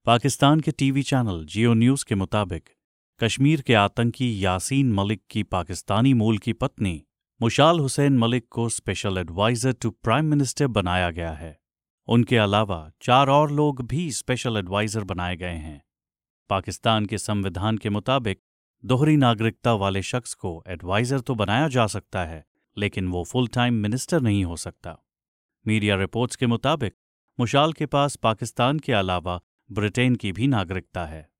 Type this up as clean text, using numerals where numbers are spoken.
पाकिस्तान के TV channel जियो news के मुताबिक कश्मीर के आतंकी यासीन मलिक की पाकिस्तानी मूल की पत्नी मुशाल हुसैन मलिक को special adviser to prime minister बनाया गया है। उनके अलावा 4 और लोग भी स्पेशल एडवाइजर बनाए गए हैं। पाकिस्तान के संविधान के मुताबिक दोहरी नागरिकता वाले शख्स को एडवाइजर तो बनाया जा सकता है, लेकिन वो फुल टाइम मिनिस्टर नहीं हो सकता। मीडिया रिपोर्ट्स के मुताबिक मुशाल के पास पाकिस्तान के अलावा ब्रिटेन की भी नागरिकता है।